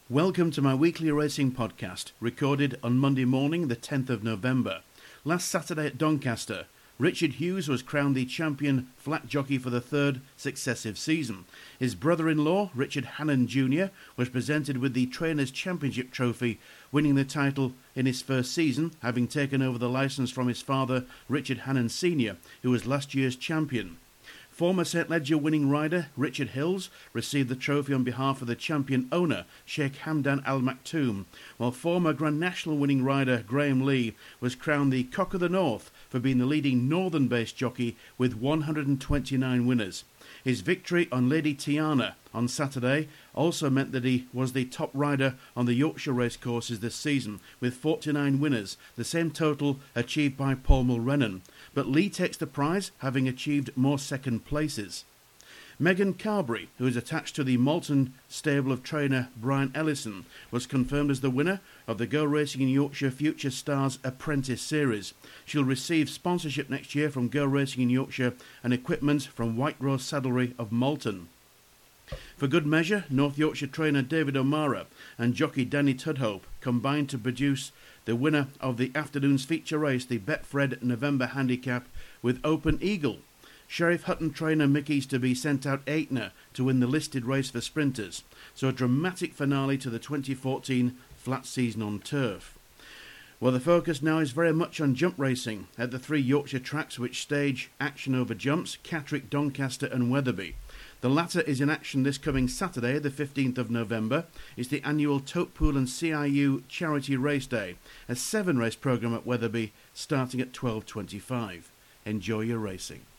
Welcome to my weekly racing podcast, recorded on Monday morning, the 10th of November. Last Saturday at Doncaster, Richard Hughes was crowned the champion flat jockey for the third successive season. His brother-in-law, Richard Hannon Jr., was presented with the Trainers' Championship trophy, winning the title in his first season, having taken over the licence from his father, Richard Hannon Sr., who was last year's champion. Former St Leger winning rider Richard Hills received the trophy on behalf of the champion owner Sheikh Hamdan Al Maktoum, while former Grand National winning rider Graham Lee was crowned the Cock of the North for being the leading northern-based jockey with 129 winners. His victory on Lady Tiana on Saturday also meant that he was the top rider on the Yorkshire racecourses this season, with 49 winners, the same total achieved by Paul Mulrennan. But Lee takes the prize, having achieved more second places. Megan Carberry, who is attached to the Malton stable of trainer Brian Ellison, was confirmed as the winner of the Go Racing in Yorkshire Future Stars Apprentice Series. She'll receive sponsorship next year from Go Racing in Yorkshire and equipment from White Rose Saddlery of Malton. For good measure, North Yorkshire trainer David O'Mara and jockey Danny Tudhope combined to produce the winner of the afternoon's feature race, the Betfred November Handicap, with Open Eagle. Sheriff Hutton trainer Mick Easterby sent out Aitner to win the listed race for sprinters, so a dramatic finale to the 2014 flat season on turf. Well, the focus now is very much on jump racing at the three Yorkshire tracks which stage action over jumps: Catterick, Doncaster and Wetherby. The latter is in action this coming Saturday, the 15th of November. It's the annual Totepool and CIU Charity Race Day, a 7-race programme at Wetherby starting at 12:25. Enjoy your racing.